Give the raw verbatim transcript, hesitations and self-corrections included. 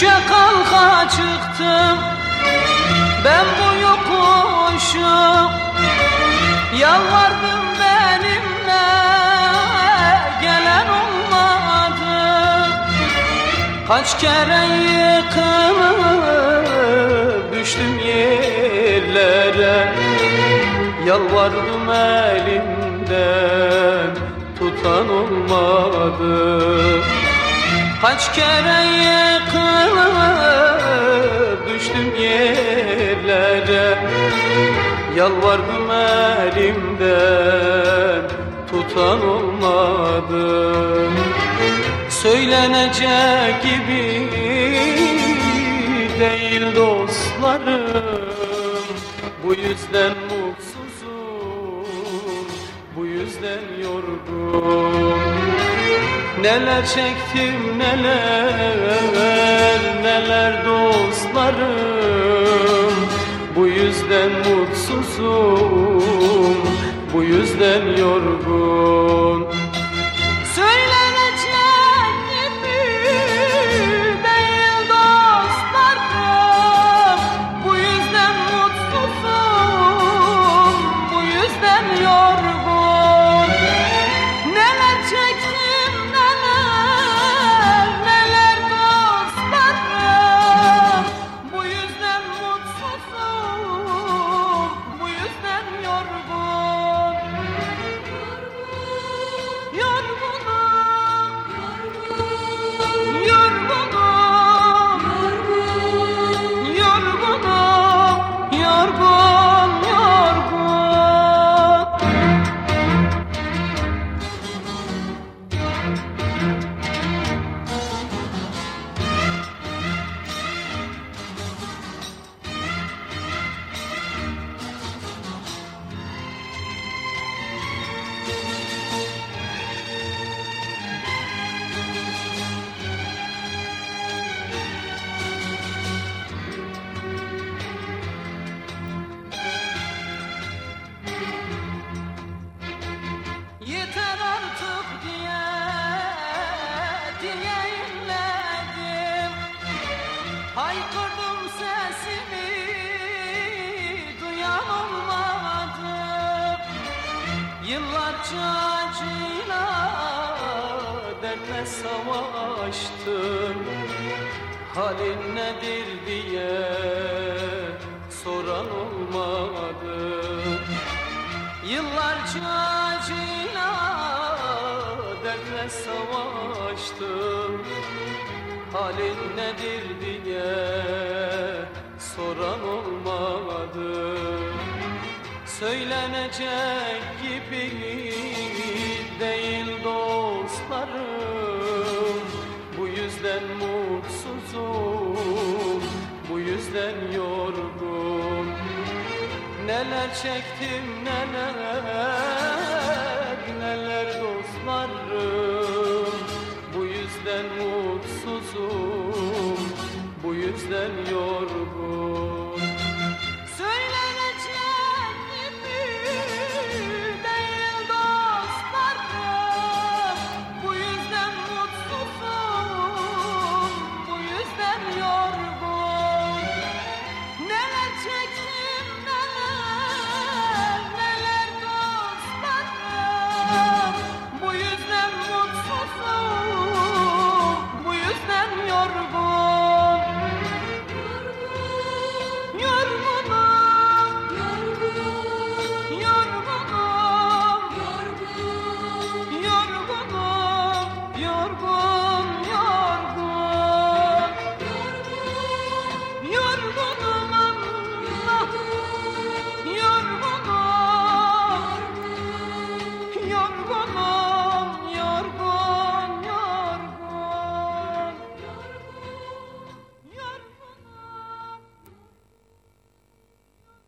Düşe kalka çıktım ben bu yokuşu, yalvardım benimle gelen olmadı. Kaç kere yıkılıp düştüm yerlere, yalvardım elimden tutan olmadı. Kaç kere yıkılıp düştüm yerlere, yalvardım elimden tutan olmadı. Söylenecek gibi değil dostlarım, bu yüzden mutsuzum, bu yüzden yorgun. Neler çektim neler, neler dostlarım, bu yüzden mutsuzum, bu yüzden yorgun. Söylenecek gibi değil dostlarım, bu yüzden mutsuzum, bu yüzden yorgun. Neler çektim neler, neler dostlarım, bu yüzden mutsuzum, bu yüzden yorgun. Yorgunum, yorgunum, yorgunum, yorgun, yorgun. Yeter artık diye, diye inledim. Haykırdım sesimi, duyan olmadı. Yıllarca acıyla, dertle savaştım. Halin nedir diye soran olmadı. Yıllarca acıyla, dertle savaştım. Halin nedir diye soran olmadı. Söylenecek gibi değil dostlarım, bu yüzden mutsuzum, bu yüzden yorgun. Neler çektim neler, neler dostlarım, bu yüzden mutsuzum, bu yüzden yorgun. Söylenecek gibi değil dostlarım, bu yüzden mutsuzum, bu yüzden yorgun. Neler çektim neler, neler dostlarım, bu yüzden mutsuzum, bu yüzden yorgun. Yorgunum, yorgunum, yorgunum, yorgun, yorgun. Yorgunum Allah, yorgunum, yorgunum.